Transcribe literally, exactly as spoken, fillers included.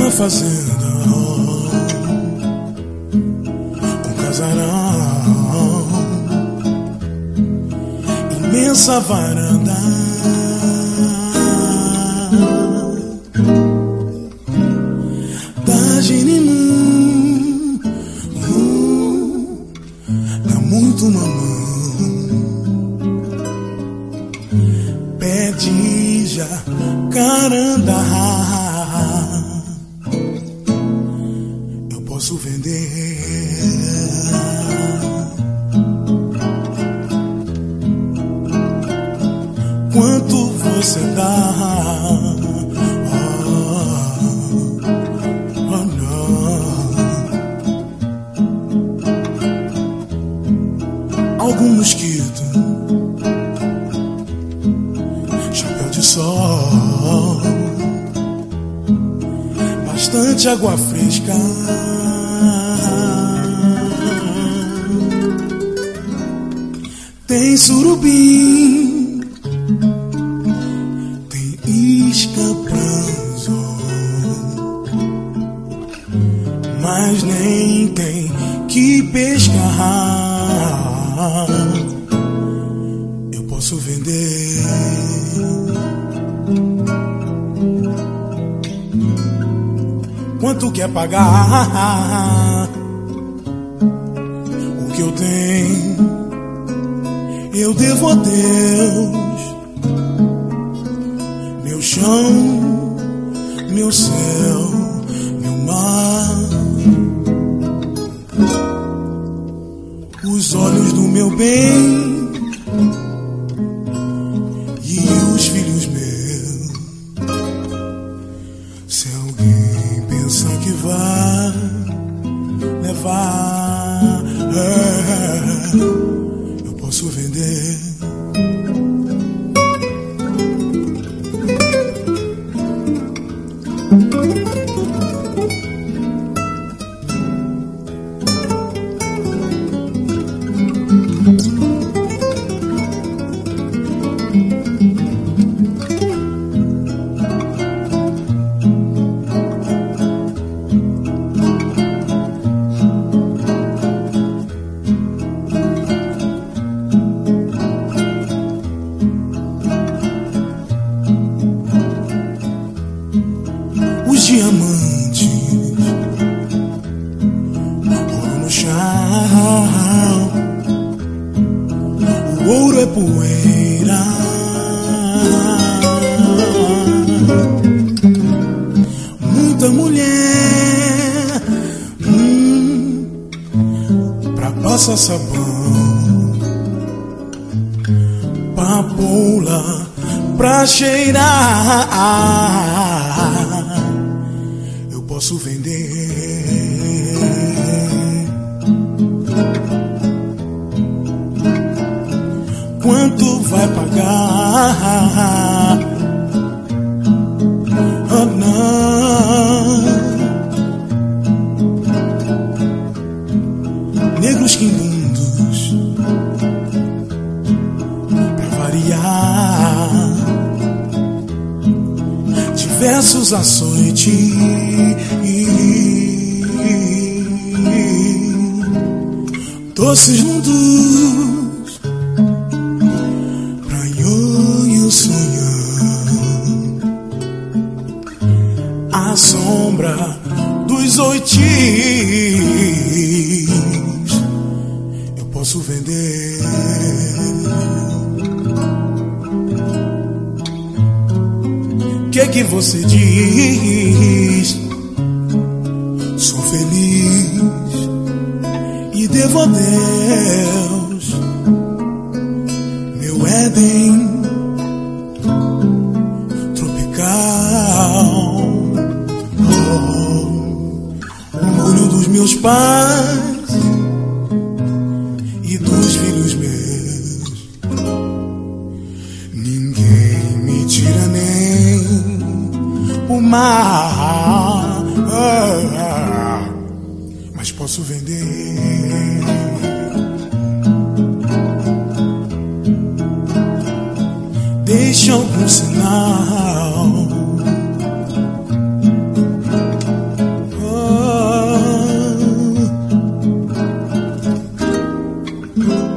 uma fazenda, um casarão, imensa varanda, da Genimum, uh, dá muito mamão, pé de jacarandá. Eu posso vender quanto você dá. Algum mosquito, chapéu de sol, bastante água fresca, tem surubim, tem isca pranzo, mas nem tem que pescar. Eu posso vender quanto quer pagar. O que eu tenho eu devo a Deus, meu chão, meu céu, meu mar, os olhos do meu bem e os filhos meus. Se alguém pensar que vai levar, é, eu posso vender. Os diamantes, ouro no chão, o ouro é poeira, muita mulher, hum, pra passar sabão, papoula pra cheirar. Posso vender quanto vai pagar? Oh, não. Negros quimbundos pra variar, diversos açoites, doces mundos pra ioiô sonhar, a sombra dos oitis. Eu posso vender que que você diz? Sou feliz e devo a Deus meu Éden tropical, oh, orgulho dos meus pais e dos filhos meus. Ninguém me tira nem o mar, mas posso vender deixa algum sinal Deus.